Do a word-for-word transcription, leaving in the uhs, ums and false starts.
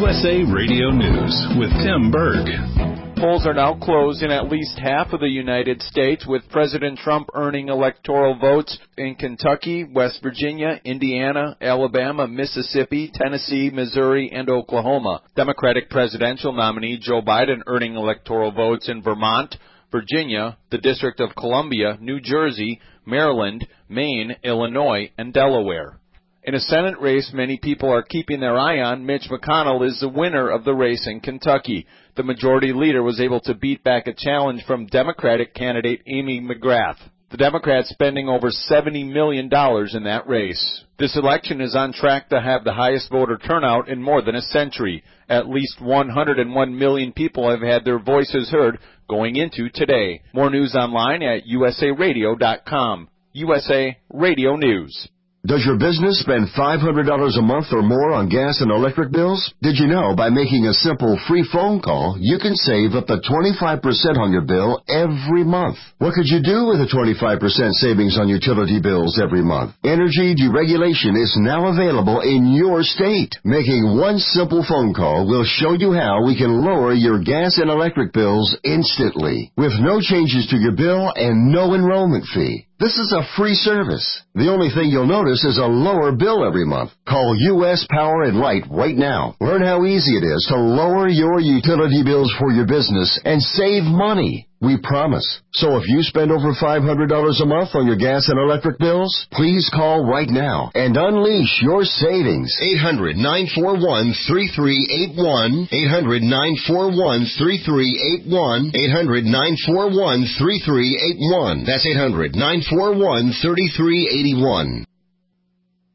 U S A Radio News with Tim Berg. Polls are now closed in at least half of the United States, with President Trump earning electoral votes in Kentucky, West Virginia, Indiana, Alabama, Mississippi, Tennessee, Missouri, and Oklahoma. Democratic presidential nominee Joe Biden earning electoral votes in Vermont, Virginia, the District of Columbia, New Jersey, Maryland, Maine, Illinois, and Delaware. In a Senate race many people are keeping their eye on, Mitch McConnell is the winner of the race in Kentucky. The majority leader was able to beat back a challenge from Democratic candidate Amy McGrath. The Democrats spending over seventy million dollars in that race. This election is on track to have the highest voter turnout in more than a century. At least one hundred one million people have had their voices heard going into today. More news online at U S A radio dot com. U S A Radio News. Does your business spend five hundred dollars a month or more on gas and electric bills? Did you know by making a simple free phone call, you can save up to twenty-five percent on your bill every month? What could you do with a twenty-five percent savings on utility bills every month? Energy deregulation is now available in your state. Making one simple phone call will show you how we can lower your gas and electric bills instantly, with no changes to your bill and no enrollment fee. This is a free service. The only thing you'll notice is a lower bill every month. Call U S Power and Light right now. Learn how easy it is to lower your utility bills for your business and save money. We promise. So if you spend over five hundred dollars a month on your gas and electric bills, please call right now and unleash your savings. eight hundred, nine four one, three three eight one. eight hundred, nine four one, three three eight one. eight hundred, nine four one, three three eight one. That's eight hundred, nine four one, three three eight one.